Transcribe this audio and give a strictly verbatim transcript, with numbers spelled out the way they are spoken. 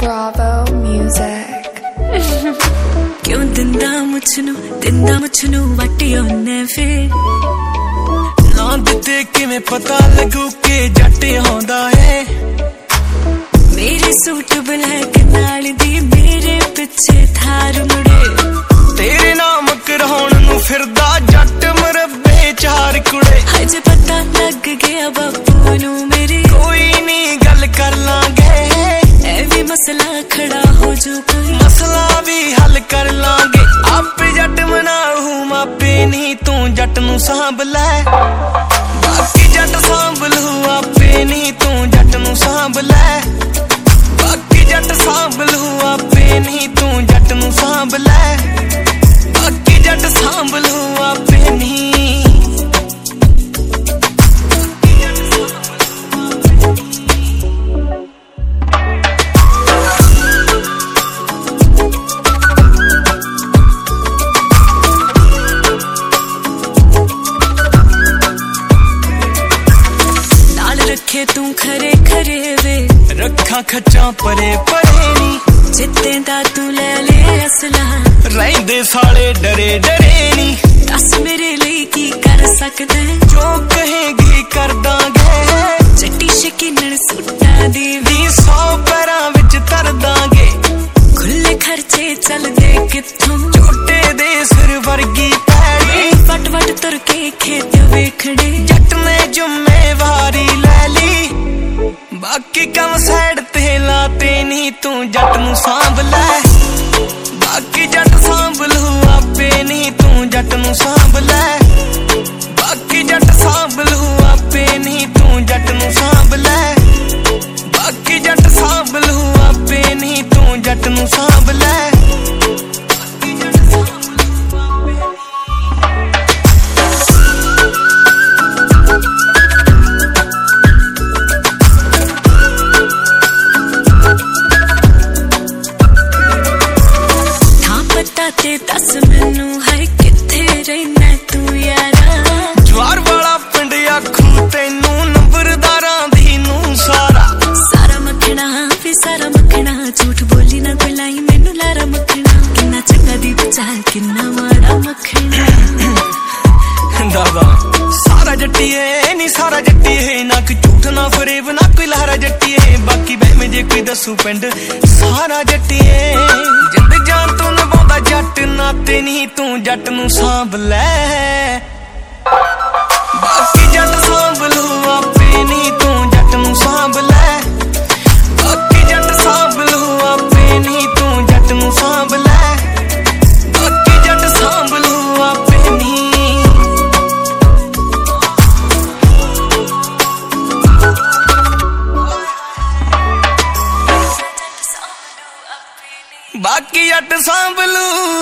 Bravo Music. क्यों दिंदा मुझनू दिंदा मुझनू वाटी होने फिर ना दिते किवें पता लगू के जट आंदा है मेरे सूट ब्लैक नाल दी मेरे पिछे थार मुड़े तेरे नाम कराउण नू फिरदा जट मरब्बे चार कुड़े अज पता लग गया बापू नू मेरे कोई नी गल कर लांगे ऐ भी मसला खड़ा हो जो कोई मसला भी हल कर लांगे आपे जट मनाऊ मापे नहीं तू जट नू सांभ लै बाकी जट सांभ लू आपे नहीं तू जट नू सांभ लै बाकी जट सांभ लू आपे नहीं तू जट नू सांभ लै बाकी जट सांभ लू आपे नहीं रखे तू खरे खरे वे रखा खचा परे परे नी जिते दा तू ले ले असला रहिंदे साले डरे डरे नी दस मेरे लिए की कर सकदे जो कहेगी कर दांगे चट्टी शकीनन सुट्टा दी वी सौ पैरां विच तर दांगे खुले खर्चे चलदे कित्थों छोटे दे सिर वर्गी पैड़ी वट वट तुर के खेत वेखड़े जट ने जुम्मेवारी ले ली बाकी कम साइड ते लाते नहीं तू जट नू सांभ लै बाकी जट सांभ लू आपे नहीं तू जट नू सांभ लै बाकी जट सांभ लू आपे नहीं तू जट नू सांभ लै बाकी जट सांभ लू आपे नहीं तू जट नू सांभ लै ते दस मैनू है किथे रहना तू यारा जवार वाला पिंड आखू तेनू नंबरदारां दी नू सारा सारा मखना फिर सारा मखना झूठ बोली ना कोई लाई मैनू लारा मखना किन्ना चंगा दी बचाल किन्ना माड़ा मखना दादा सारा जट्टी है नी सारा जट्टी है ना कोई झूठ ना फरेब ना कोई लहरा जट्टी है बाकी बह में जे कोई दसू पिंड सारा जट्टी है जिंद जान तू नभांदा जट नाते नहीं तू जट नू सांभ लै बाकी जट सांभ लू आपे नहीं तू जट नू सांभ लै बाकी जट सांभ लू आपे नहीं तू जट नू सांभ लै बाकी जट सांभ लू आपे नहीं बाकी जट सांभ लू